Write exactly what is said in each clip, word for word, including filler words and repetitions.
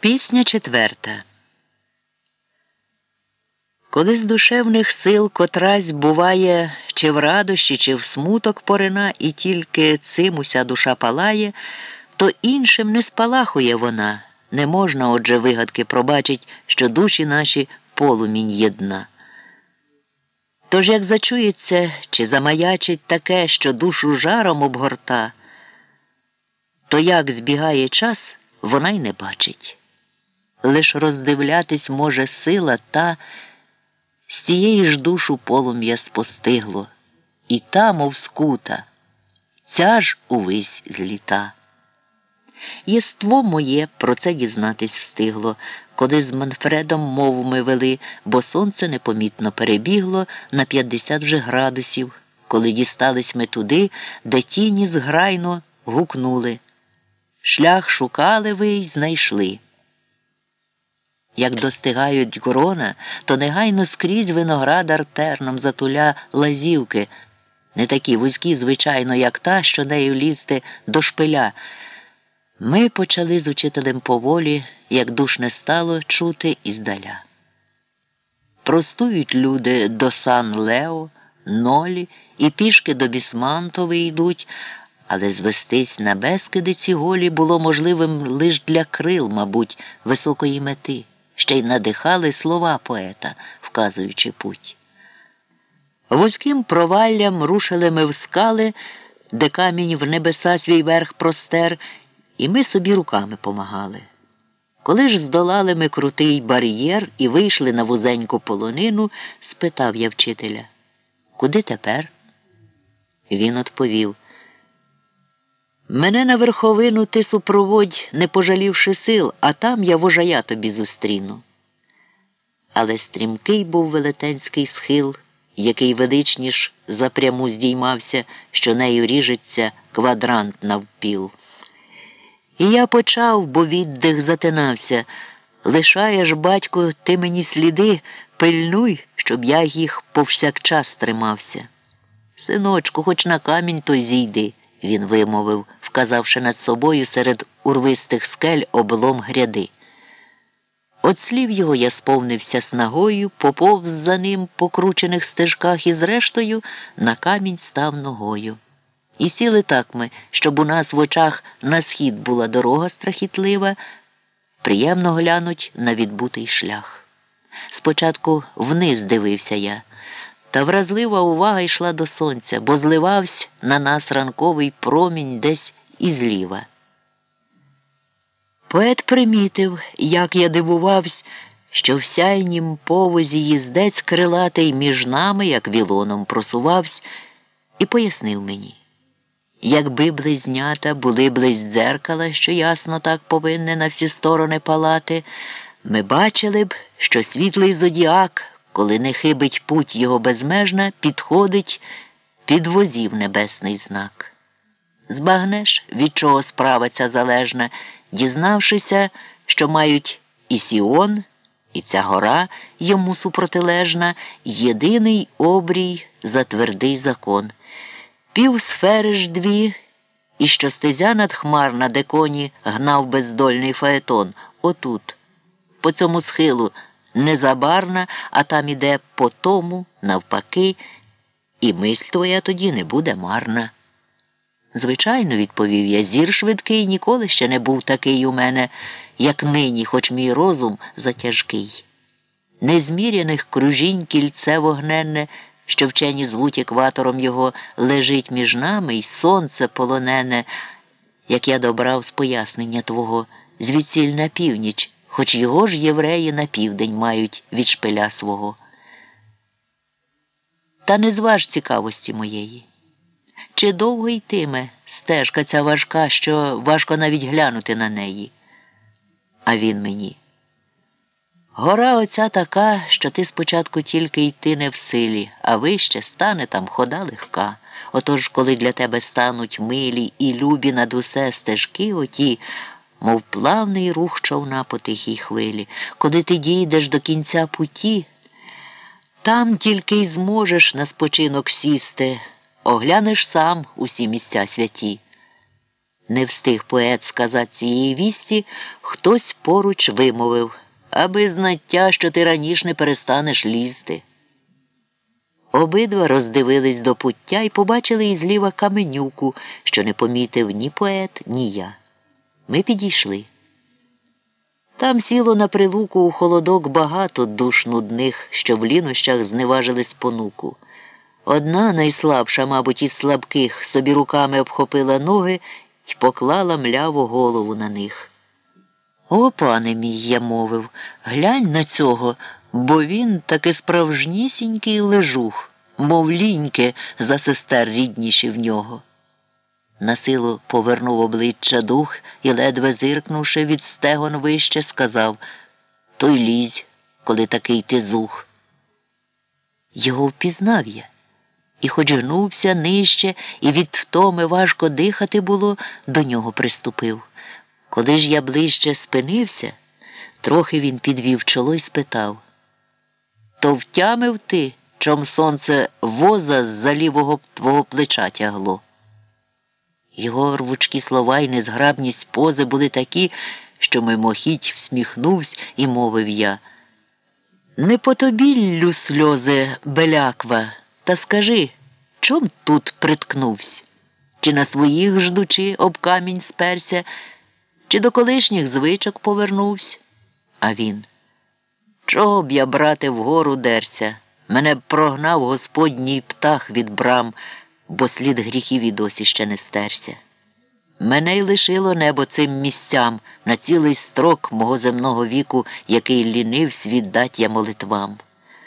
Пісня четверта. Коли з душевних сил котрась буває, чи в радощі, чи в смуток порина, і тільки цим уся душа палає, то іншим не спалахує вона. Не можна, отже, вигадки пробачить, що душі наші полумінь єдна. Тож як зачується, чи замаячить таке, що душу жаром обгорта, то як збігає час, вона й не бачить. Лиш роздивлятись може сила та, з тієї ж душу полум'я спостигло, і та, мов скута, ця ж увись зліта. Єство моє про це дізнатись встигло, коли з Манфредом мову ми вели, бо сонце непомітно перебігло на п'ятдесят вже градусів, коли дістались ми туди, де тіні зграйно гукнули. Шлях шукали ви й знайшли. Як достигають грона, то негайно скрізь виноградар терном затуля лазівки, не такі вузькі, звичайно, як та, що нею лізти до шпиля. Ми почали з учителем поволі, як душ не стало чути іздаля. Простують люди до Сан-Лео, Нолі і пішки до Бісмантови йдуть, але звестись на Бескидиці голі було можливим лиш для крил, мабуть, високої мети. Ще й надихали слова поета, вказуючи путь. Вузьким проваллям рушили ми в скали, де камінь в небеса свій верх простер, і ми собі руками помагали. Коли ж здолали ми крутий бар'єр і вийшли на вузеньку полонину, спитав я вчителя: «Куди тепер?» Він відповів: «Мене на верховину ти супроводь, не пожалівши сил, а там я вожая тобі зустріну». Але стрімкий був велетенський схил, який величніш за пряму здіймався, що нею ріжеться квадрант навпіл. І я почав, бо віддих затинався: «Лишаєш, батько, ти мені сліди, пильнуй, щоб я їх повсякчас тримався». «Синочку, хоч на камінь той зійди», – він вимовив, вказавши над собою серед урвистих скель облом гряди. От слів його я сповнився снагою, поповз за ним по кручених стежках і зрештою на камінь став ногою. І сіли так ми, щоб у нас в очах на схід була дорога страхітлива, приємно глянуть на відбутий шлях. Спочатку вниз дивився я, та вразлива увага йшла до сонця, бо зливався на нас ранковий промінь десь ізліва. Поет примітив, як я дивувався, що в сяйнім повозі їздець крилатий між нами, як вілоном, просувався, і пояснив мені: якби близнята були близь дзеркала, що ясно так повинне на всі сторони палати, ми бачили б, що світлий зодіак, коли не хибить путь його безмежна, підходить під возів небесний знак. Збагнеш, від чого справа ця залежна, дізнавшися, що мають і Сіон, і ця гора йому супротилежна, єдиний обрій за твердий закон. Півсфери ж дві, і що стезя надхмарна, де коні гнав бездольний фаетон, отут, по цьому схилу, незабарна, а там іде по тому, навпаки, і мисль твоя тоді не буде марна. Звичайно, відповів я, зір швидкий ніколи ще не був такий у мене, як нині, хоч мій розум затяжкий. Незміряних кружінь кільце вогненне, що вчені звуть екватором його, лежить між нами, й сонце полонене, як я добрав з пояснення твого, звідсіль на північ, хоч його ж євреї на південь мають від шпиля свого. Та не зваж цікавості моєї. Чи довго йтиме стежка ця важка, що важко навіть глянути на неї? А він мені: гора оця така, що ти спочатку тільки йти не в силі, а вище стане там хода легка. Отож, коли для тебе стануть милі і любі над усе стежки оті, мов плавний рух човна по тихій хвилі, коли ти дійдеш до кінця путі, там тільки й зможеш на спочинок сісти, оглянеш сам усі місця святі. Не встиг поет сказати цієї вісті, хтось поруч вимовив, аби знаття, що ти раніше не перестанеш лізти. Обидва роздивились до пуття і побачили із ліва каменюку, що не помітив ні поет, ні я. Ми підійшли. Там сіло на прилуку у холодок багато душ нудних, що в лінощах зневажили спонуку. Одна, найслабша, мабуть, із слабких, собі руками обхопила ноги й поклала мляву голову на них. «О, пане мій», – я мовив, – «глянь на цього, бо він таки справжнісінький лежух, мов ліньки за сестер рідніші в нього». Насилу повернув обличчя дух і, ледве зиркнувши від стегон вище, сказав: «То й лізь, коли такий ти зух». Його впізнав я. І хоч гнувся нижче, і від втоми важко дихати було, до нього приступив. Коли ж я ближче спинився, трохи він підвів чоло й спитав: «То втямив ти, чом сонце воза з-за лівого твого плеча тягло?» Його рвучкі слова й незграбність пози були такі, що мимохідь всміхнувсь і мовив я: «Не по тобі ллю сльози, беляква, та скажи, чом тут приткнувсь? Чи на своїх ждучи об камінь сперся, чи до колишніх звичок повернувсь?» А він: «Чого б я, брате, вгору дерся? Мене б прогнав господній птах від брам, бо слід гріхів і досі ще не стерся. Мене й лишило небо цим місцям на цілий строк мого земного віку, який лінивсь віддать я молитвам.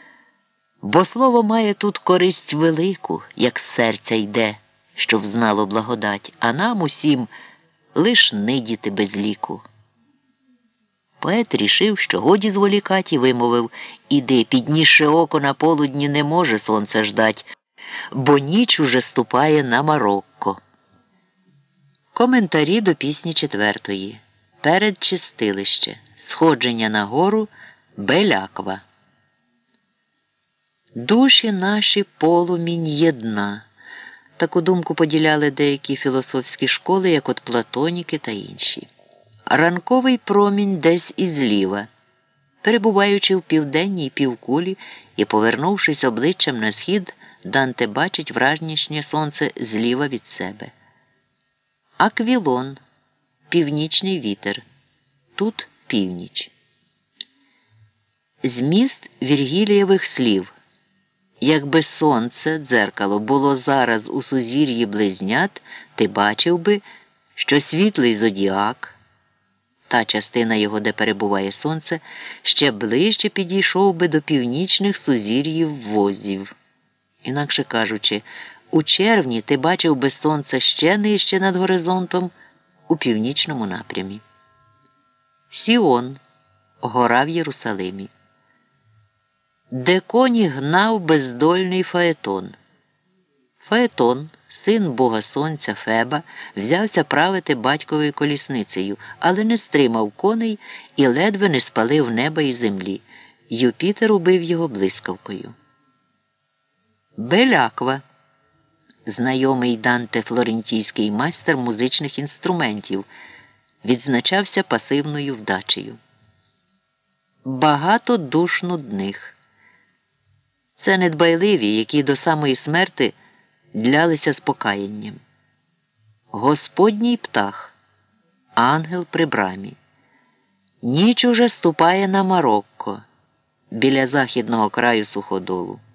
Бо слово має тут користь велику, як з серця йде, що взнало благодать, а нам усім лиш нидіти без ліку». Поет рішив, що годі зволікать, і вимовив: «Іди, піднісши око на полудні, не може сонце ждать, бо ніч уже ступає на Марокко». Коментарі до пісні четвертої. Передчистилище. Сходження на гору. Беляква. Душі наші полумінь єдна. Таку думку поділяли деякі філософські школи, як от платоніки та інші. Ранковий промінь десь і зліва. Перебуваючи в південній півкулі і повернувшись обличчям на схід, Данте бачить вранішнє сонце зліва від себе. Аквілон. Північний вітер. Тут північ. Зміст Віргілієвих слів. Якби сонце, дзеркало, було зараз у сузір'ї близнят, ти бачив би, що світлий зодіак, та частина його, де перебуває сонце, ще ближче підійшов би до північних сузір'їв возів. Інакше кажучи, у червні ти бачив би сонце ще нижче над горизонтом у північному напрямі. Сіон. Гора в Єрусалимі. Де коні гнав бездольний Фаетон. Фаетон, син бога сонця Феба, взявся правити батьковою колісницею, але не стримав коней і ледве не спалив неба і землі. Юпітер убив його блискавкою. Беляква. Знайомий Данте флорентійський майстер музичних інструментів, відзначався пасивною вдачею. Багато душ нудних. Це недбайливі, які до самої смерти длялися з покаянням. Господній птах. Ангел при брамі. Ніч уже ступає на Марокко, біля західного краю суходолу.